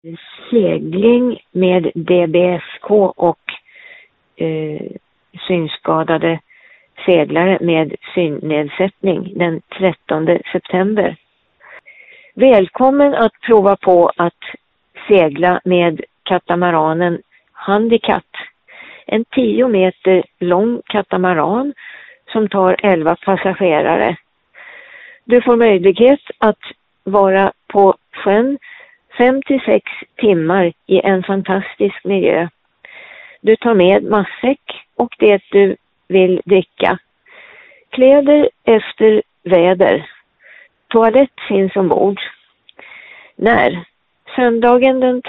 segling med DBFK och synskadade seglare med synnedsättning den 13 september. Välkommen att prova på att segla med katamaranen Handicap. En 10 meter lång katamaran som tar 11 passagerare. Du får möjlighet att vara på sjön 5-6 timmar i en fantastisk miljö. Du tar med matsäck och det du vill dricka. Kläder efter väder. Toalett finns ombord. När? Söndagen den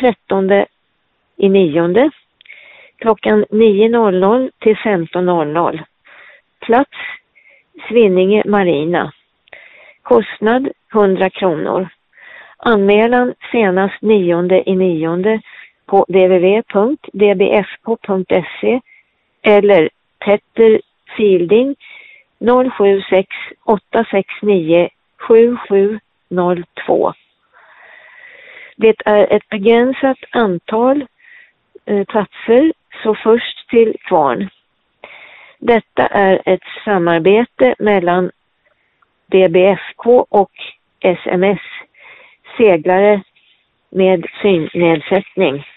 13/9 klockan 9:00 till 15:00. Plats Svinninge Marina. Kostnad 100 kronor. Anmälan senast 9/9 på www.dbfk.se eller Petter Fielding 076 869 7702. Det är ett begränsat antal platser, så först till kvarn. Detta är ett samarbete mellan DBFK och SMS, seglare med synnedsättning.